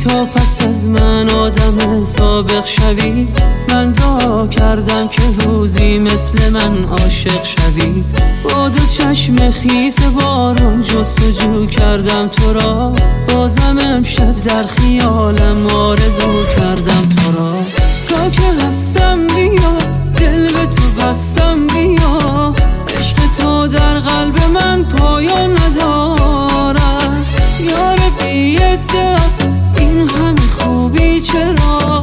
تا پس از من آدم سابق شوی. من دعا کردم که روزی مثل من عاشق شوی. با دو چشم خیس باران جستجو کردم تو را، بازم امشب در خیالم آرزو کردم تو را. تا که هستم بیا، دل به تو بستم بیا، عشق تو در قلب من پایان ندارد. یار بی ادعا این همه خوبی چرا؟